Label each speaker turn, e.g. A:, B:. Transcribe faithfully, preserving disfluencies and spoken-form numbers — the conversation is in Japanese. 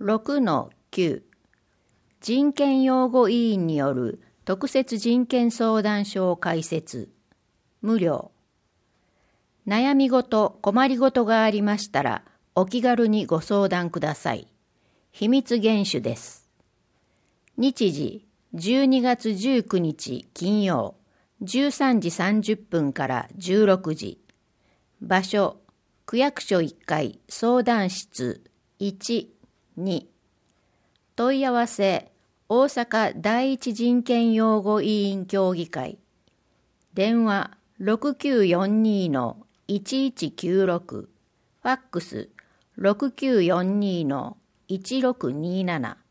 A: ろくのきゅう 人権擁護委員による特設人権相談所を開設。無料。悩み事、困りごとがありましたらお気軽にご相談ください。秘密厳守です。日時じゅうにがつじゅうくにち金曜じゅうさんじさんじゅっぷんからじゅうろくじ。場所区役所いっかい相談室いち、に。問い合わせ大阪第一人権擁護委員協議会。電話ろくきゅうよんにのいちいちきゅうろく。ファックスろくきゅうよんにのいちろくになな。